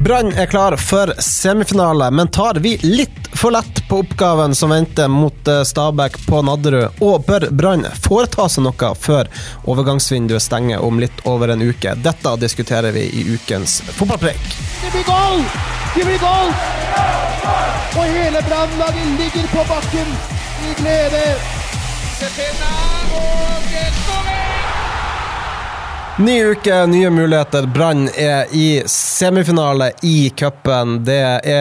Brann klar for semifinale, men tar vi litt for lett på oppgaven som venter mot Stabæk på Nadderud, og bør Brann foreta seg noe før overgangsvinduet stenger om litt over en uke? Dette diskuterer vi i ukens fotballpreik. Det blir goal! Det blir goal! Og hele Brann-laget ligger på bakken i glede. Cepena og skåring! Ny uke, nye muligheter. Brann i semifinale i cupen. Det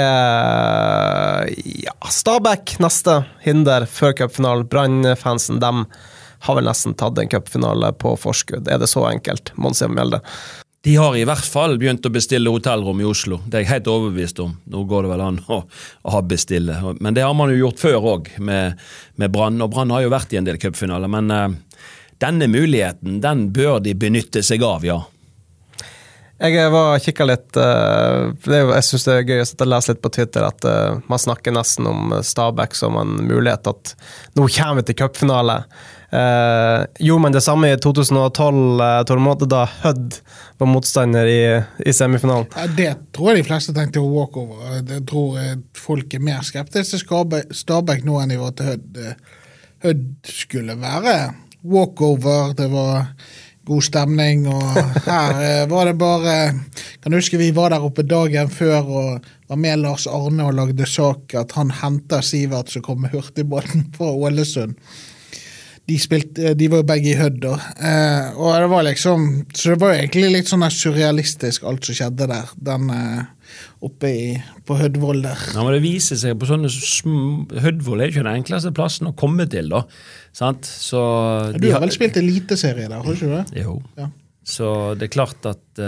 Stabæk neste hinder før cupfinalen. Brann-fansen, de har vel nesten tatt en cupfinale på forskudd. Det så enkelt, Monsi Mjelde? De har i hvert fall begynt å bestille hotellrom i Oslo. Det jeg helt overbevist om. Nå går det vel an å ha bestille. Men det har man jo gjort før også med Brann. Og Brann har jo vært i en del cupfinaler, men denne muligheten, den bør de benytte seg av, ja. Jeg var kikket litt, jeg synes det gøy å lese litt på Twitter at man snakker nesten om Stabæk som en mulighet at nå kommer vi til cupfinale. Gjorde man det samme i 2012, Tormod, da Hødd var motstander i semifinalen? Ja, det tror jeg de fleste tenkte å walk over. Jeg tror folk mer skeptiske til Stabæk nå enn de var til Hødd. Hødd skulle være walkover, det var god stemning, og her var det bare, kan du huske vi var der oppe dagen før og var med Lars Arne og lagde sak at han hentet Sivert som kom med hurtigbåten fra Ålesund. De var jo begge i Hødd da, og det var liksom, så det var jo egentlig litt sånn surrealistisk alt som skjedde der, den oppe på Hødvoll der. Ja, men det viser seg på sånne Hødvoll jo ikke den enkleste plassen å komme til da, sant? Så du har vel spilt eliteserie der, har du ikke det? Jo, ja. Så det klart at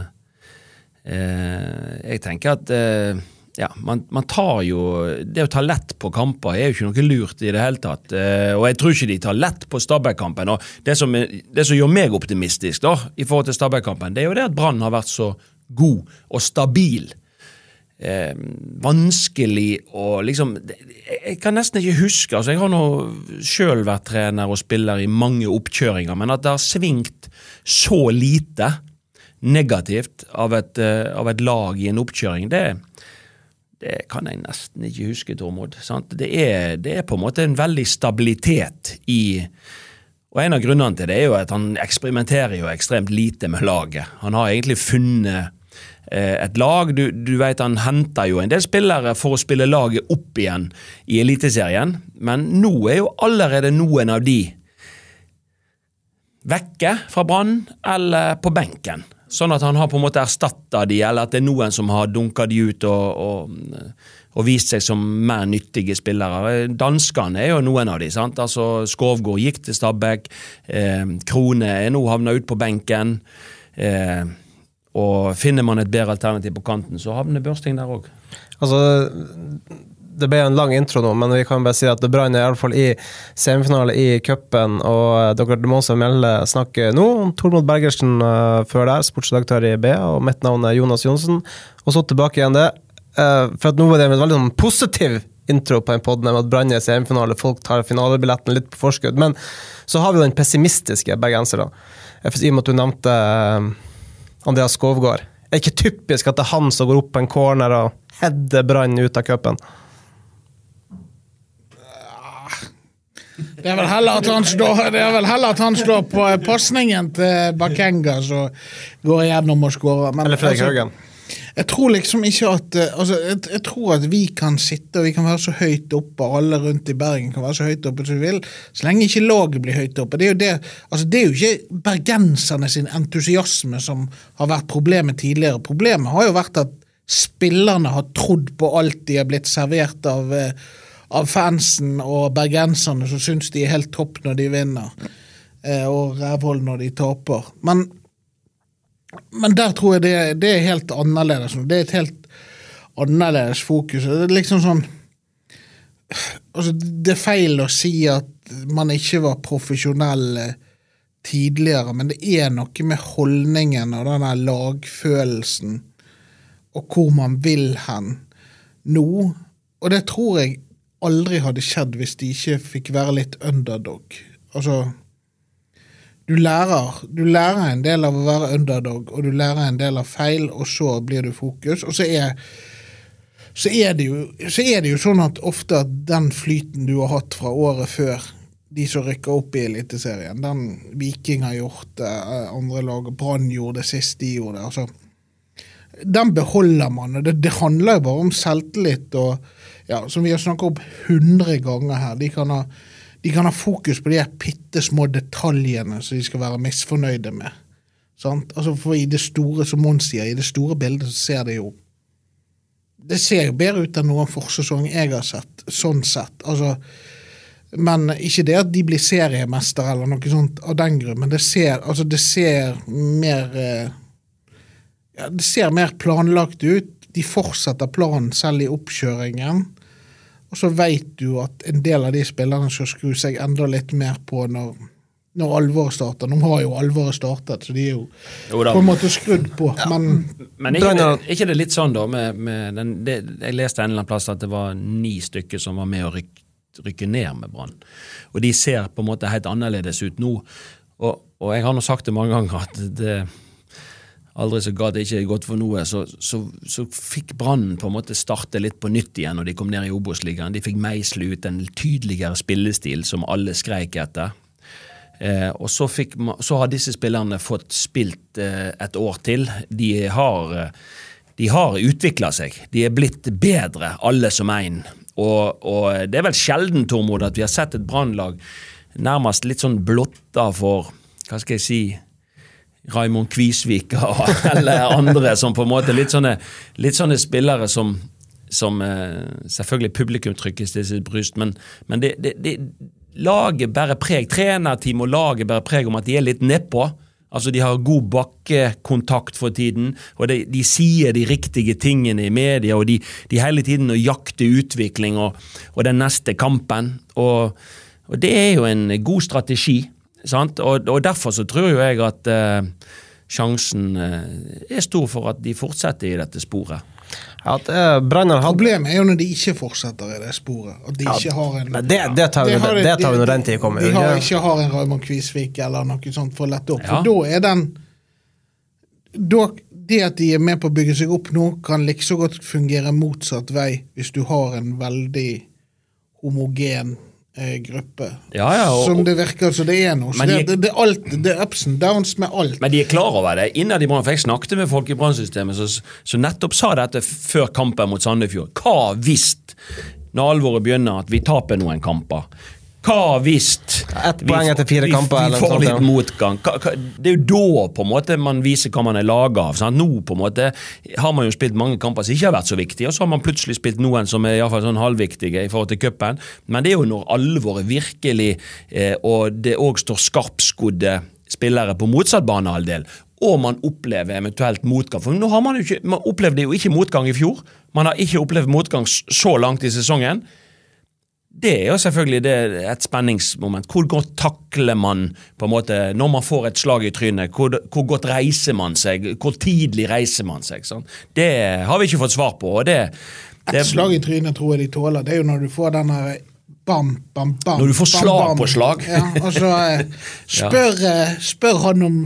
jeg tenker at ja, man tar jo, det å ta lett på kamper jo ikke noe lurt i det hele tatt, og jeg tror ikke de tar lett på Stabæk-kampen, og det som gjør meg optimistisk da, i forhold til Stabæk-kampen, det jo det at Brann har vært så god og stabil, vanskelig og liksom, jeg kan nesten ikke huske, altså jeg har nå selv vært trener og spiller i mange oppkjøringer, men at det har svingt så lite negativt av et lag i en oppkjøring, det kan jeg nesten ikke huske, Tormod. Sant? Det på en måte en veldig stabilitet og en av grunnene til det jo at han eksperimenterer jo ekstremt lite med laget. Han har egentlig funnet et lag, du vet han henter jo en del spillere for å spille laget opp igjen i eliteserien, men nå jo allerede noen av de vekke fra Brann eller på benken. Sånn at han har på en måte erstattet de, eller at det noen som har dunket de ut og vist seg som mer nyttige spillere. Danskene jo noen av de, sant? Altså Skovgård gikk til Stabæk, Krone nå havnet ut på benken, og finner man et bedre alternativ på kanten, så havner Børsting der også. Altså, det ble en lang intro nå, men vi kan bare si at Brann i alle fall i semifinale i cupen, og dere må også melde snakke nå om Tormod Bergersen før der, sportsredaktør i B, og mitt navn Jonas Jonsen, og så tilbake igjen det, for at nå var det en veldig positiv intro på en podd, med at Brann i semifinale, folk tar finalebilletten litt på forskudd, men så har vi jo den pessimistiske bergenser da, i og med at du nevnte Andreas Skovgård. Det ikke typisk at det han som går opp på en corner og header Brann ut av cupen? Det vel heller at han slår på passningen til Bakenga så går igjennom og skårer. Eller Fredrik Haugen. Jeg tror liksom ikke at jeg tror at vi kan sitte og vi kan være så høyt oppe, alle rundt i Bergen kan være så høyt oppe som vi vil, så lenge ikke laget blir høyt oppe. Det er jo ikke bergenserne sin entusiasme som har vært problemet tidligere. Problemet har jo vært at spillerne har trodd på alt de har blitt servert av fansen og bergenserne som synes de helt topp når de vinner, og rævhold når de taper. Men der tror jeg det helt annerledes. Det et helt annerledes fokus. Det liksom sånn, altså det feil å si at man ikke var profesjonell tidligere, men det noe med holdningen og denne lagfølelsen og hvor man vil hen nå. Og det tror jeg aldri hadde skjedd hvis de ikke fikk være litt underdog. Altså, du lærer en del av å være underdog, og du lærer en del av feil, og så blir du fokus, og så er det jo sånn at ofte at den flyten du har hatt fra året før, de som rykker opp i Eliteserien, den Viking har gjort, andre lag, Brann gjorde det sist de gjorde det, altså, den beholder man, og det handler jo bare om selvtillit, og ja, som vi har snakket om 100 ganger her, de kan ha fokus på de her pittesmå detaljene som de skal være misfornøyde med. Sant? Altså for i det store, som Mons sier, i det store bildet så ser det jo bedre ut enn noen forsesong jeg har sett, sånn sett. Altså, men ikke det at de blir seriemester eller noe sånt av den grunn, men det ser mer planlagt ut. De fortsetter planen selv i oppkjøringen, og så vet du at en del av de spillerne skal skru seg enda litt mer på når alvoret starter. De har jo alvoret startet, så de er jo på en måte skrudd på. Ja. Men ikke det litt sånn da, med jeg leste en eller annen plass at det var 9 stykker som var med å rykke ned med Brann. Og de ser på en måte helt annerledes ut nå. Og jeg har nå sagt det mange ganger at det aldri så godt ikke gått for noe, så fikk Brann på en måte starte litt på nytt igjen når de kom ned i Obos-ligaen. De fikk meisle ut en tydeligere spillestil som alle skreik etter. Og så har disse spillerne fått spilt et år til. De har utviklet seg. De er blitt bedre, alle som en. Og det er vel sjelden, Tormod, at vi har sett et Brannlag nærmest litt sånn blotta for, hva skal jeg si, Raimond Kvisvik eller andre som på en måte litt sånne spillere som selvfølgelig publikum trykkes til sitt bryst, men det laget bærer preg, trenerteam og laget bærer preg om at de er litt nedpå, altså de har god bakkekontakt for tiden, og de sier de riktige tingene i media, og de hele tiden jakter utvikling og den neste kampen, og det er jo en god strategi, sant? Og derfor så tror jo jeg at sjansen er stor for at de fortsetter i dette sporet. At Problemet er jo når de ikke fortsetter i det sporet, at de ikke har en... Det tar vi når den tid kommer. De ikke har en Raimond Kvisvik eller noe sånt for å lette opp, for da er den... Det at de er med på å bygge seg opp nå, kan like så godt fungere motsatt vei hvis du har en veldig homogen gruppe, som det virker så det er nå. Så det er alt, det er ups and downs med alt. Men de er klar over det. Innad i Brann, for jeg snakket med folk i Brannsystemet, så nettopp sa dette før kampen mot Sandefjord. Hva visst, når alvoret begynner, at vi taper noen kamper? Hva visst? 1 poeng etter 4 kamper. Vi får litt motgang. Det er jo da på en måte man viser hva man er laget av. Sant? Nå på en måte har man jo spilt mange kamper som ikke har vært så viktige, og så har man plutselig spilt noen som er i hvert fall sånn halvviktige i forhold til cupen. Men det er jo når alvoret virkelig, og det også står skarpskodde spillere på motsatt banehalvdel, og man opplever eventuelt motgang. For nå har man opplevde jo ikke motgang i fjor. Man har ikke opplevd motgang så langt i sesongen. Det er jo selvfølgelig et spenningsmoment. Hvor godt takler man på en måte, når man får et slag i trynet? Hvor godt reiser man seg? Hvor tidlig reiser man seg? Sånn? Det har vi ikke fått svar på. Og et slag i trynet tror jeg de tåler. Det er jo når du får denne bam, bam, bam. Når du får slag bam, bam. På slag. Ja, og så spør han om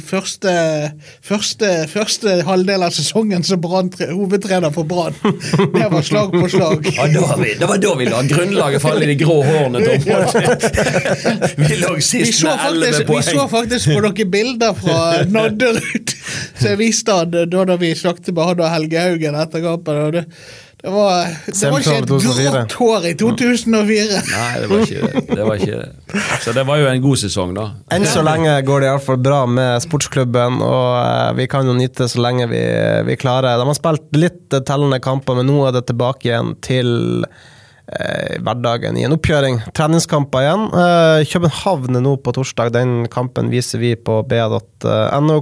første halvdel av sesongen som hovedtrener for Brann. Det var slag på slag. Ja, det var da vi la grunnlaget falle i de grå hårene. Vi lå sist med 11 poeng. Vi så faktisk på noen bilder fra Nadderud. Så jeg viste han da vi snakket med han og Helge Haugen etter kampen, og det var ikke et grått hår i 2004. Nei, det var ikke det. Så det var jo en god sesong da. Enn så lenge går det i hvert fall bra med sportsklubben, og vi kan jo nyte så lenge vi klarer. De har spilt litt tellende kamper, men nå er det tilbake igjen til hverdagen i en oppkjøring. Treningskamper igjen. København nå på torsdag. Den kampen viser vi på BA.no.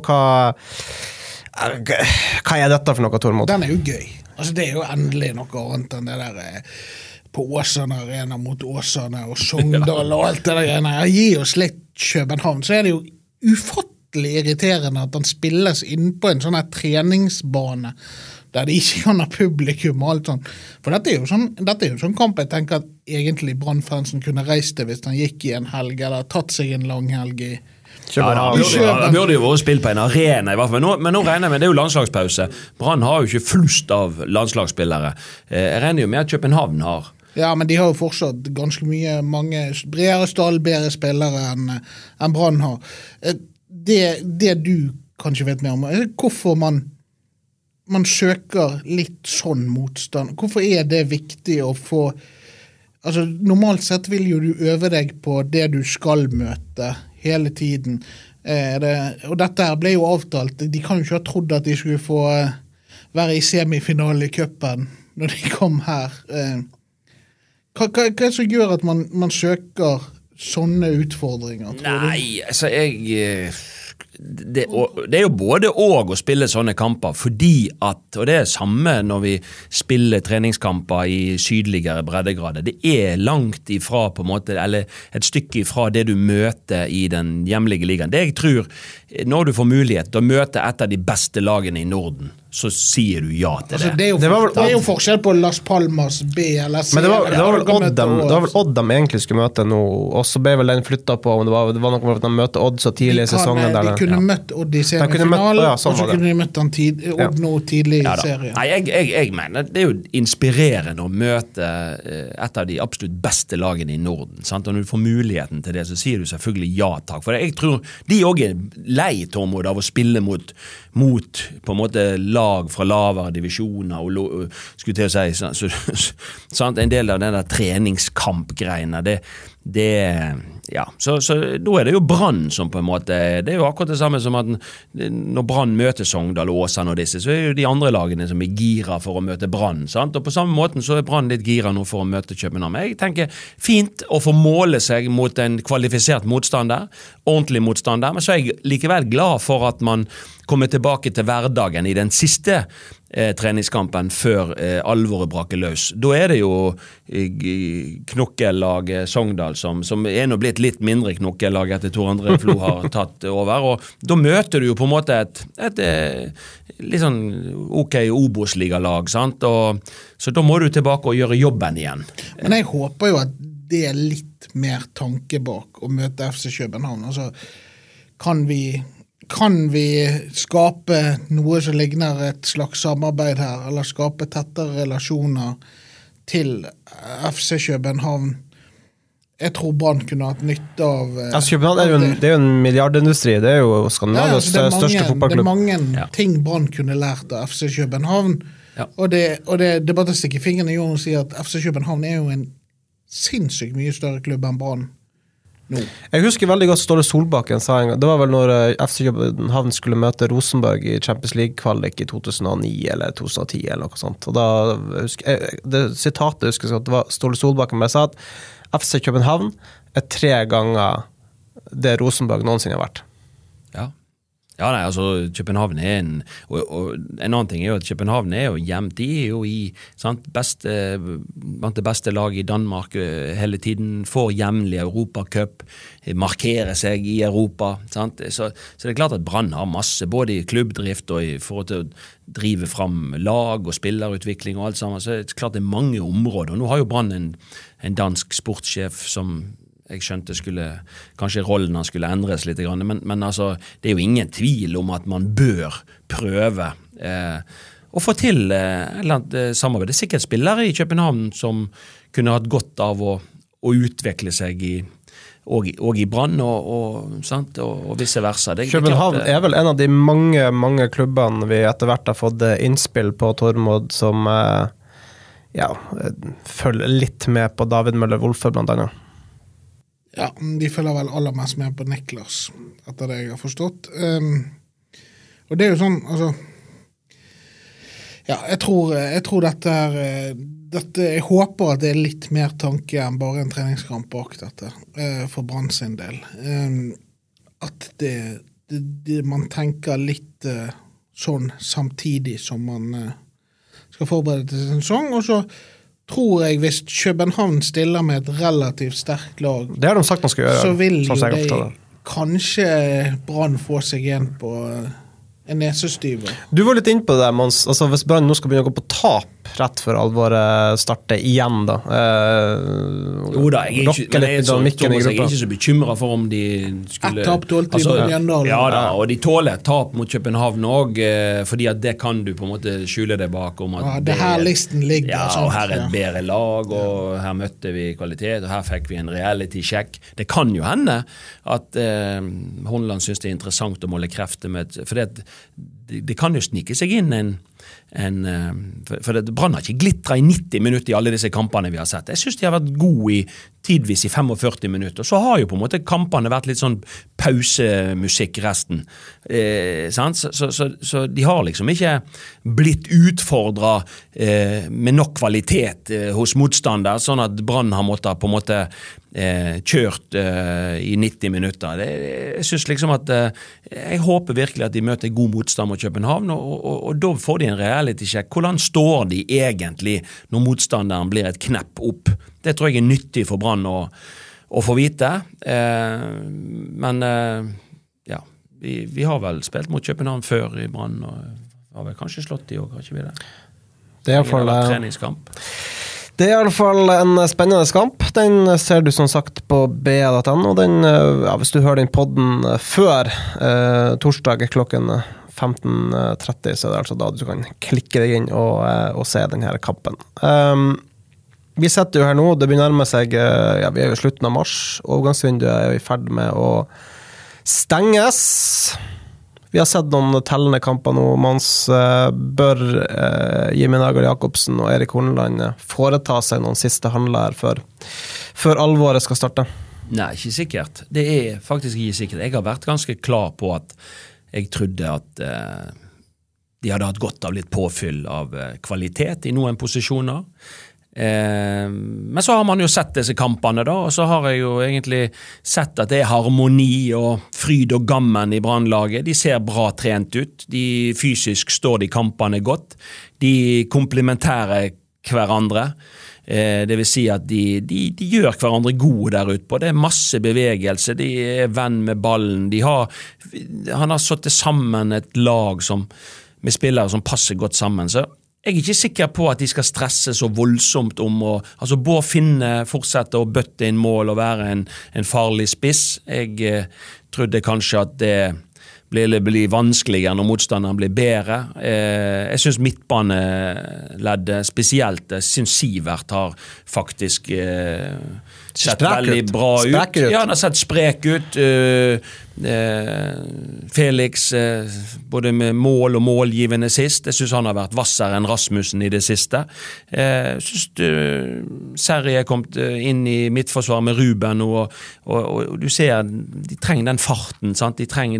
Hva er dette for noe, Tormod? Den er jo gøy. Altså det er jo endelig noe annet enn det der på Åsane Arena mot Åsane og Sogndal og alt det der greiene. Jeg gir oss litt København, så er det jo ufattelig irriterende at han spilles inn på en sånn her treningsbane der de ikke kan ha publikum og alt sånt. For dette er jo sånn kamp jeg tenker at egentlig Brannfansen kunne reist det hvis han gikk i en helg eller tatt seg en lang helg Det burde jo vært spilt på en arena I hvert fall. Men nå regner jeg med, det jo landslagspause. Brann har jo ikke flust av landslagsspillere. Jeg regner jo med at København har. Ja, men de har jo fortsatt ganske mange bredere stall, bedre spillere enn Brann har. Det du kanskje vet mer om, hvorfor man søker litt sånn motstand. Hvorfor det viktig å få... Altså, normalt sett vil jo du øve deg på det du skal møte hele tiden. Og dette her ble jo avtalt. De kan jo ikke ha trodd at de skulle få være I semifinale I cupen når de kom her. Hva som gjør at man søker sånne utfordringer? Nei, altså det jo både og å spille sånne kamper, fordi at, og det samme når vi spiller treningskamper I sydligere breddegrader, det langt ifra på en måte, eller et stykke ifra det du møter I den hjemlige ligaen. Det jeg tror, når du får mulighet til å møte et av de beste lagene I Norden, så sier du ja til det. Altså, det jo forskjell på Las Palmas, B eller C. Men det var vel Odd de egentlig skulle møte nå, og så ble vel den flyttet på, om det var noe med at de møtte Odd så tidlig I sesongen. De kunne møtt Odd I semifinalen, og så kunne de møtt Odd nå tidlig I serien. Nei, jeg mener, det jo inspirerende å møte et av de absolutt beste lagene I Norden, sant? Og når du får muligheten til det, så sier du selvfølgelig ja takk, for jeg tror de også lei Tormod av å spille mot på en måte lag fra lavere divisjoner og skulle til å si sant, en del av den der treningskampgreiene så da det jo Brann som på en måte det jo akkurat det samme som at når Brann møter Sogndal, Åsen og disse så jo de andre lagene som gira for å møte Brann, sant? Og på samme måten så Brann litt gira nå for å møte København. Jeg tenker fint å få måle seg mot en kvalifisert motstander, ordentlig motstander, men så jeg likevel glad for at man kommer tilbake til hverdagen I den siste treningskampen før alvoret braker løs. Da det jo knokkellag Sogndal som nå blitt litt mindre knokkellag etter Tor André Flo har tatt over, og da møter du jo på en måte et litt sånn ok Obos-ligalag, sant? Så da må du tilbake og gjøre jobben igjen. Men jeg håper jo at det litt mer tanke bak å møte FC København. Altså, kan vi skape noe som ligner et slags samarbeid her, eller skape tettere relasjoner til FC København? Jeg tror Brann kunne hatt nytte av... København det jo en milliardindustri, det jo Skandinavias største fotballklubb. Det mange ting Brann kunne lært av FC København, og det bare å stikke fingeren I jorden og si at FC København jo en sinnssykt mye større klubb enn Brann. No. Jeg husker veldig godt Ståle Solbakken sa en gang, det var vel når FC København skulle møte Rosenborg I Champions League-kvalik I 2009 eller 2010 eller noe sånt, og da husker jeg, det sitatet husker jeg at det var Ståle Solbakken bare sa at FC København 3 ganger det Rosenborg noensinne har vært. Ja, nei, altså København og en annen ting jo at København jo hjem, de jo I blant det beste lag I Danmark hele tiden, får hjemlig Europacup, markerer seg I Europa, sant? Så det klart at Brann har masse, både I klubbdrift og I forhold til å drive fram lag og spillerutvikling og alt sammen, så det klart det mange områder, og nå har jo Brann en dansk sportssjef som jeg skjønte kanskje rollen han skulle endres litt, men altså, det jo ingen tvil om at man bør prøve å få til et eller annet samarbeid. Det sikkert spillere I København som kunne hatt godt av å utvikle seg og I Brann og vice versa. København vel en av de mange klubbene vi etter hvert har fått innspill på Tormod som følger litt med på David Møller Wolfe blant annet. Ja, de følger vel aller mest med på Niklas, etter det jeg har forstått. Og det jo sånn, altså... Ja, jeg tror dette jeg håper at det litt mer tanke enn bare en treningskamp bak dette, for Brann sin del. At man tenker litt sånn samtidig som man skal forberede til sesong, og så tror jeg hvis København stiller med et relativt sterkt lag, det har de sagt man skal gjøre, så vil jo det kanskje Brann få seg igjen på en nesestyver. Du var litt inne på det, Mons. Altså, hvis Brann nå skal begynne å gå på tap rett før alvoret starter igjen, da. Jo da, jeg er ikke så bekymret for om de skulle... Et tap tålte de på Jøndalen. Ja da, og de tåler tap mot København også, fordi at det kan du på en måte skjule det bak om at det her listen ligger. Ja, og her et bedre lag, og her møtte vi kvalitet, og her fikk vi en reality-sjekk. Det kan jo hende at Håndland synes det er interessant å måle krefter med, for det kan jo snike seg inn for Brann har ikke glitret i 90 minutter i alle disse kampene vi har sett. Jeg synes de har vært gode tidvis i 45 minutter, så har jo på en måte kampene vært litt sånn pausemusikk resten. Så de har liksom ikke blitt utfordret med nok kvalitet hos motstander, sånn at Brann har måttet på en måte kjørt i 90 minutter. Jeg synes liksom at jeg håper virkelig at de møter god motstand mot København, og da får de en reality-sjekk. Hvordan står de egentlig når motstanderen blir et knepp opp? Det tror jeg er nyttig for Brann å få vite. Men ja, vi har vel spilt mot København før i Brann, og har vel kanskje slått de også, har ikke vi det? Det er i hvert fall treningskamp. Det er i alle fall en spennende kamp. Den ser du som sagt på BA.no. Hvis du hører den podden før torsdag klokken 15:30, så er det altså da du kan klikke deg inn og se denne kampen. Vi setter jo her nå, det begynner å nærme seg, vi er jo i slutten av mars, overgangsvinduet er jo i ferd med å stenges. Vi har sett noen tellende kamper nå. Mons, bør Jimmy Nagel Jakobsen og Erik Horneland foreta seg noen siste handler før alvoret skal starte? Nei, ikke sikkert. Det er faktisk ikke sikkert. Jeg har vært ganske klar på at jeg trodde at de hadde hatt godt av litt påfyll av kvalitet i noen posisjoner. Men så har man jo sett disse kampene da, og så har jeg jo egentlig sett at det er harmoni og fryd og gammen i Brannlaget. De ser bra trent ut, de fysisk står de kampene godt, de komplementerer hverandre. Det vil si at de gjør hverandre gode der ute på. Det er masse bevegelse, de er venn med ballen, han har satt sammen et lag med spillere som passer godt sammen, så jeg er ikke sikker på at de skal stresse så voldsomt om Bård Finne fortsette å bøtte inn mål og være en farlig spiss. Jeg trodde kanskje at det blir vanskeligere når motstanderen blir bedre. Jeg synes midtbaneleddet spesielt, jeg synes Sivert har faktisk sett veldig bra ut. Ja, han har sett sprek ut. Felix, både med mål og målgivende sist, jeg synes han har vært vassere enn Rasmussen i det siste. Jeg synes Serri er kommet inn i midtforsvar med Ruben, og du ser, de trenger den farten, sant? De trenger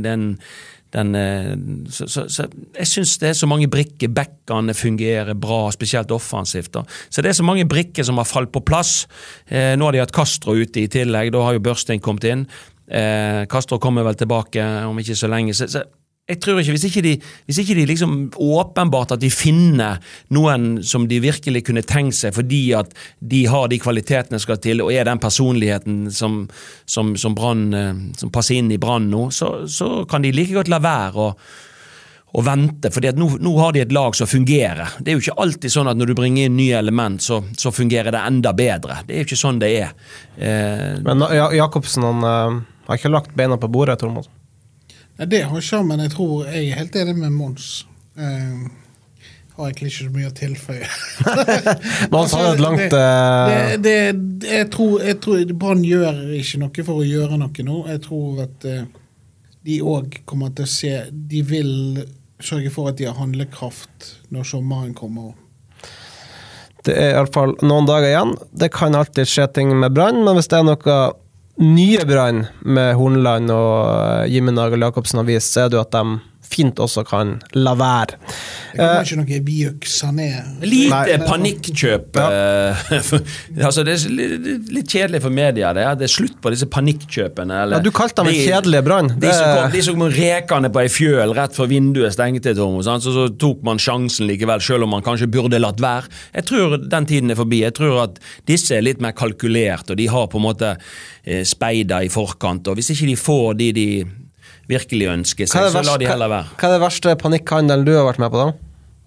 så jeg synes det er så mange brikker, bekkene fungerer bra, spesielt offensivt da. Så det er så mange brikker som har falt på plass. Nå har de hatt Castro ute i tillegg, da har jo Børstein kommet inn. Castro kommer vel tilbake om ikke så lenge, så jeg tror ikke, hvis ikke de liksom åpenbart at de finner noen som de virkelig kunne tenkt seg, fordi at de har de kvalitetene skal til, og er den personligheten som Brann, som passer inn i Brann nå, så kan de like godt la være å vente, fordi at nå har de et lag som fungerer. Det er jo ikke alltid sånn at når du bringer inn nye element, så fungerer det enda bedre. Det er jo ikke sånn det er. Men Jakobsen, han har ikke lagt beina på bordet, Tormod? Ja, det har ikke, men jeg tror jeg er helt enig med Mons. Har egentlig ikke så mye å tilføye. Mons har et langt... Jeg tror Brann gjør ikke noe for å gjøre noe nå. Jeg tror at de også kommer til å se, de vil sørge for at de har handlekraft når sommeren kommer. Det er i hvert fall noen dager igjen. Det kan alltid skje ting med Brann, men hvis det er noe nye Brann med Horneland og Jimmy Nagel Jakobsen har vist, så er det jo at de fint også kan la være. Det kommer ikke noe bjøksa ned. Lite panikkjøp. Altså, det er litt kjedelig for media. Det er slutt på disse panikkjøpene. Ja, du kalte dem en kjedelige Brann. De som kom rekene på en fjøl rett for vinduet stengte, så tok man sjansen likevel, selv om man kanskje burde latt være. Jeg tror den tiden er forbi. Jeg tror at disse er litt mer kalkulert, og de har på en måte speidet i forkant, og hvis ikke de får de virkelig ønsker seg, så la de heller være. Hva det verste panikkhandelen du har vært med på da?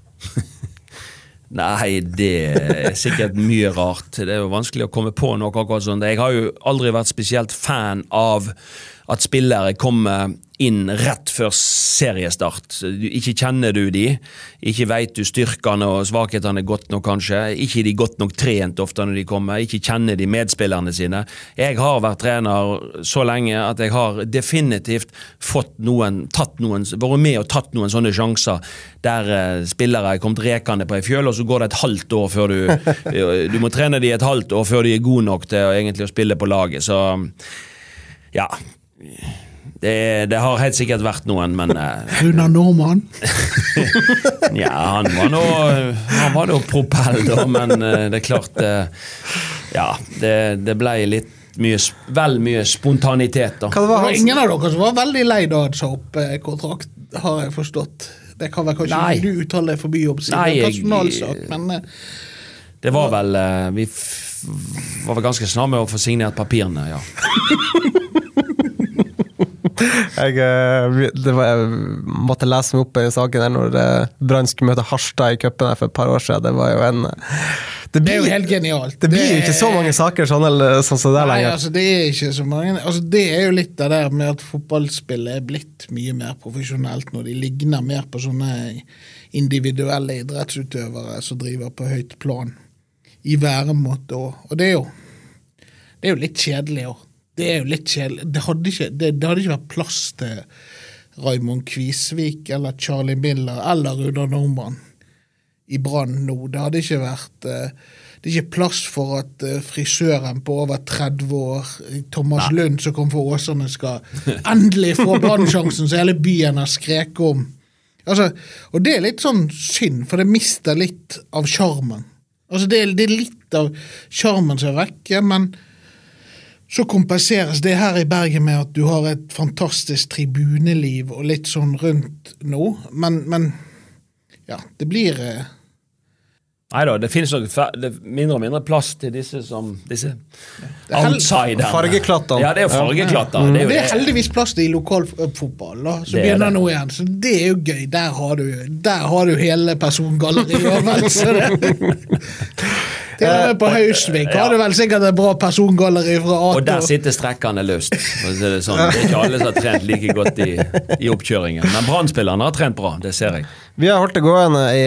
Nei, det sikkert mye rart. Det jo vanskelig å komme på noe akkurat sånt. Jeg har jo aldri vært spesielt fan av at spillere kommer inn rett før seriestart. Ikke kjenner du de, ikke vet du styrkene og svakhetene godt nok kanskje, ikke de godt nok trent ofte når de kommer, ikke kjenner de medspillerne sine. Jeg har vært trener så lenge at jeg har definitivt vært med og tatt noen sånne sjanser der spillere er kommet rekende på en fjøl, og så går det et halvt år før du må trene de et halvt år før de er gode nok til egentlig å spille på laget. Så ja, det har helt sikkert vært noen, men Runar Normann? ja, han var nå propell da, men det klart ja, det ble litt vel mye spontanitet da. Det var ingen av dere som var veldig lei da han sa opp kontrakt, har jeg forstått. Det kan være kanskje ikke du uttaler det forbi oppsiden, personalsak, men det var vel vi var vel ganske snart med å få signert papirene, ja. Jeg måtte lese meg opp i saken her når Brann skulle møte Harstad i cupen for et par år siden. Det var jo det er jo helt genialt. Det blir jo ikke så mange saker sånn som det lenger. Nei, altså det er ikke så mange. Altså det er jo litt av det med at fotballspillet er blitt mye mer profesjonelt når de ligner mer på sånne individuelle idrettsutøvere som driver på høyt plan i væremåte. Og det er jo litt kjedelig også. Det er jo litt kjedelig. Det hadde ikke vært plass til Raymond Kvisvik eller Charlie Miller eller Runar Normann i Brann nå. Det hadde ikke vært det er ikke plass for at frisøren på over 30 år, Thomas Lund som kom for Åsane, skal endelig få Brann-sjansen som hele byen har skreket om. Altså, og det er litt sånn synd, for det mister litt av charmen. Altså det er litt av charmen som er vekke, men så kompenseres det her i Bergen med at du har et fantastisk tribuneliv og litt sånn rundt nå, men ja, det blir Neida, det finnes mindre og mindre plass til disse outsiderne. Fargeklattene. Ja, det er jo fargeklatter. Det er heldigvis plass til i lokalfotball, da. Så begynner nå igjen, så det er jo gøy. Der har du hele persongalleriet, vel, så det til og med på Hausvik har du vel sikkert et bra persongalleri fra A2. Og der sitter strekkene løst. Det er ikke alle som har trent like godt i oppkjøringen. Men Brann-spillerne har trent bra, det ser jeg. Vi har holdt det gående i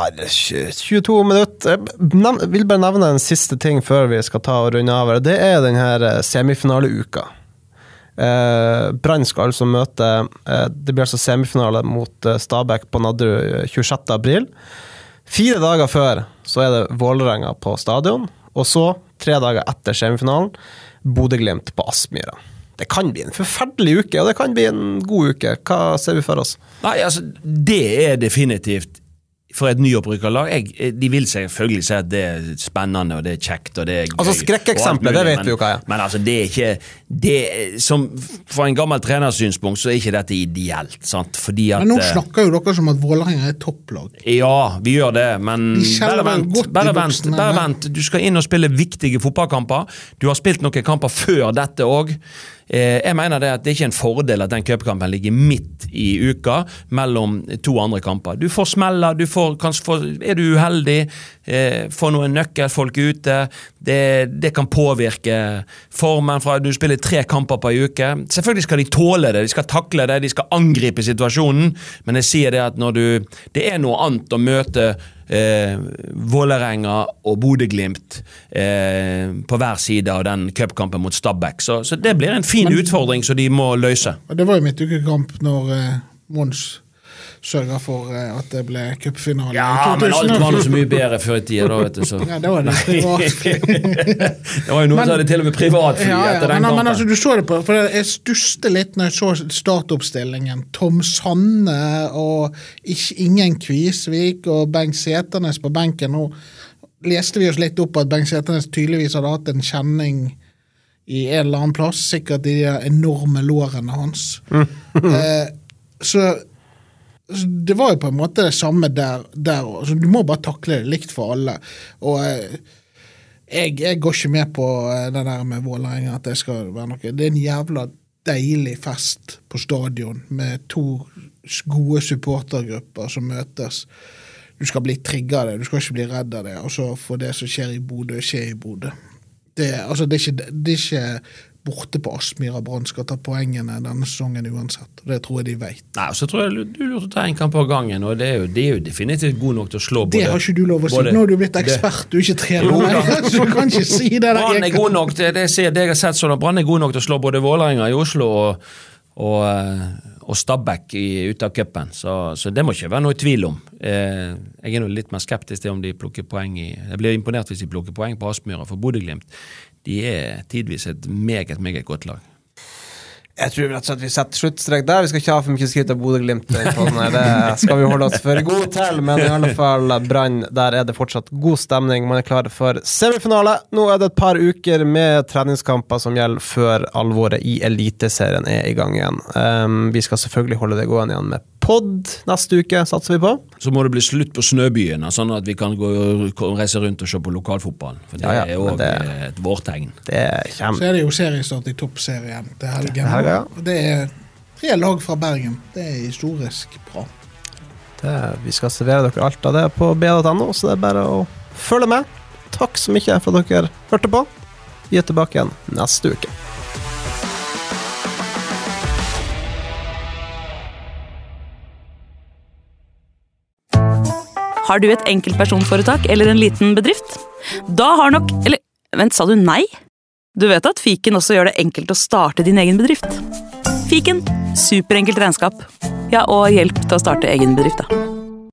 22 minutter. Jeg vil bare nevne en siste ting før vi skal ta og runde av. Det er den her semifinaleuka. Brann skal altså møte, det blir altså semifinale mot Stabæk på Nadderud 26. april. 4 dager før så er det Vålerenga på stadion, og så 3 dager etter semifinalen, Bodø/Glimt på Aspmyra. Det kan bli en forferdelig uke, og det kan bli en god uke. Hva ser vi for oss? Nei, altså, det er definitivt for et nyopprykket lag. De vil selvfølgelig si at det er spennende, og det er kjekt, og det er gøy. Altså skrekkeksempler, det vet vi jo hva er. Men altså, det er ikke, som for en gammel trenersynspunkt, så er ikke dette ideelt, sant? Fordi at... Men nå snakker jo dere som at Vålerenga er topplag. Ja, vi gjør det, men bare vent. Du skal inn og spille viktige fotballkamper. Du har spilt noen kamper før dette også. Jeg mener det at det ikke er en fordel at den cupkampen ligger midt i uka mellom 2 andre kamper. Du får smeller, er du uheldig, får noen nøkkelfolk ute, det kan påvirke formen fra du spiller 3 kamper på en uke. Selvfølgelig skal de tåle det, de skal takle det, de skal angripe situasjonen, men jeg sier det at det er noe annet å møte Vålerenga og Bodø/Glimt på hver side av den cupkampen mot Stabæk, så det blir en fin utfordring som de må løse. Det var jo midtukekamp når Mons sørget for at det ble cupfinale. Ja, men alt var noe så mye bedre før i tida da, vet du, så. Ja, det var det privatfly. Det var jo noen som hadde til og med privatfly etter den kampen. Men altså, du så det på, for jeg stusste litt når jeg så startoppstillingen. Tom Sanne og ingen Kvisvik og Bengt Seternes på benken. Nå leste vi oss litt opp at Bengt Seternes tydeligvis hadde hatt en kjenning i en eller annen plass, sikkert i de enorme lårene hans. Så det var jo på en måte det samme der altså, du må bare takle det likt for alle, og jeg går ikke med på det der med Vålerenga at det skal være noe, det er en jævla deilig fest på stadion med to gode supportergrupper som møtes. Du skal bli trigget av det, du skal ikke bli redd av det, og så får det som skjer i Bodø, skje i Bodø. Det er ikke borte på Aspmyra Brann skal ta poengene denne sesongen uansett, og det tror jeg de vet. Nei, så tror jeg du lurt å ta en kamp av gangen, og det er jo definitivt god nok til å slå både... Det har ikke du lov å si, nå har du blitt ekspert, du er ikke trener, så du kan ikke si det der. Brann er god nok, det jeg har sett sånn, Brann er god nok til å slå både Vålerenga i Oslo og Stabæk ut av cupen, så det må ikke være noe tvil om. Jeg er nå litt mer skeptisk til om de plukker poeng jeg blir imponert hvis de plukker poeng på Aspmyra for Bodø-Glimt. De er tidvis et meget godt lag. Jeg tror rett og slett vi setter sluttstrek der. Vi skal ikke ha for mye skritt av Bodø-Glimt. Det skal vi holde oss for god til, men i alle fall Brann, der er det fortsatt god stemning. Man er klar for semifinale. Nå er det et par uker med treningskamper som gjelder før alvoret i Eliteserien er i gang igjen. Vi skal selvfølgelig holde det gående igjen med podd neste uke, satser vi på. Så må det bli slutt på snøbyene, sånn at vi kan gå og reise rundt og se på lokalfotballen. For det er jo et vårtegn. Så er det jo seriestart i toppserien til helgen. Det er 3 lag fra Bergen. Det er historisk bra. Vi skal servere dere alt av det på BA.no, så det er bare å følge med. Takk så mye for at dere hørte på. Vi er tilbake igjen neste uke. Har du et enkeltpersonforetak eller en liten bedrift? Da har nok... Eller, vent, sa du nei? Du vet at Fiken også gjør det enkelt å starte din egen bedrift. Fiken, superenkelt regnskap. Ja, og hjelp til å starte egen bedrift da.